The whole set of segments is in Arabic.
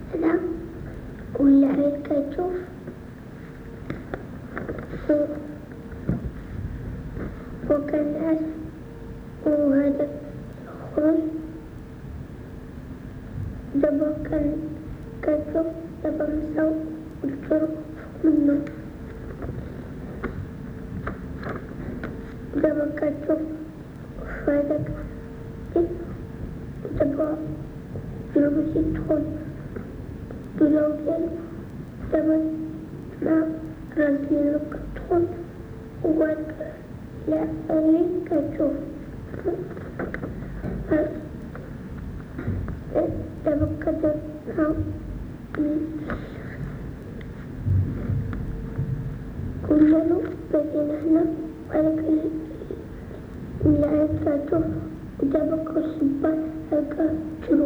أنا ولا عليك تشوف وكان ناس وهذا الخروج دابا كنشوف دابا مشاو الجرو منو دابا كتشوف فهداك دابا جرو يدخل الجرو ديالو دابا ما راسلينو كتدخل وقالك لا غير كتشوف دابا كدير كلنا بقينا هنا وهذاك اللي عاد كتشوف ودابا كنصبر هاكا جرو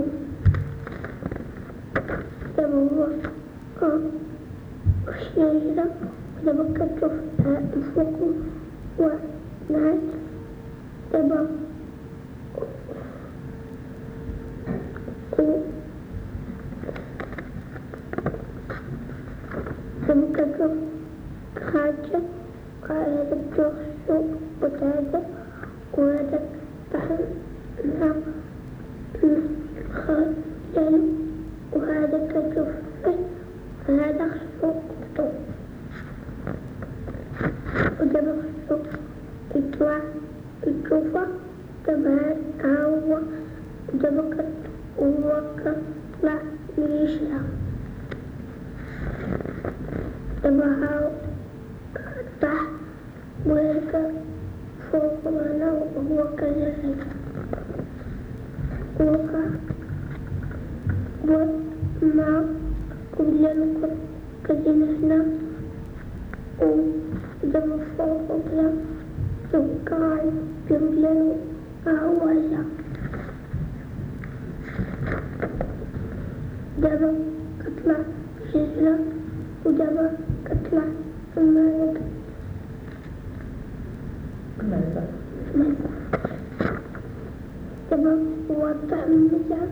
دابا هو شجرة ودابا كتشوف الفوق ونعس دابا كتشوف حاجة وهذا الجرس وهذا وهذا تحت مع الخيال وهذا كتشوف وهذا خصو ودابا خصو يطلع يشوفه دابا هو دابا هو كطلع يشلع دابا هاو طاح وهكا فوق هنا وهو كذلك وما كلنا كجينا هنا ودابا فوق كذا سكاي كلنا هاولا دابا كطلع شجرة ودابا كطلع الملك دابا هو طاح من المزرعة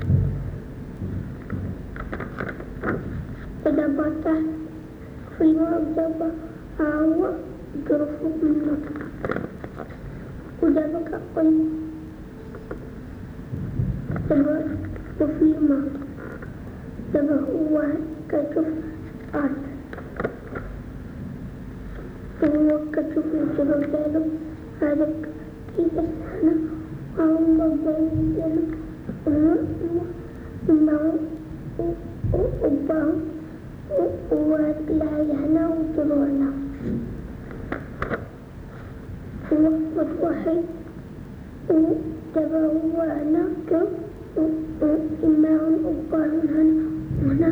ودابا طاح في الماء ودابا هاهو جرو فوق منو ودابا كقول دابا وفي الماء دابا هو كتشوف الأرض وهو كتشوف الجرو ديالو هذاك كيفاش حنا وهما البنات ديالو وماهم وباهم وهاد العيا هنا والجرو هنا هو واحد ودابا هو هنا وماهم وباهم هنا وهنا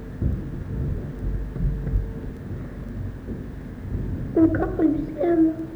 وكقل بسلامة.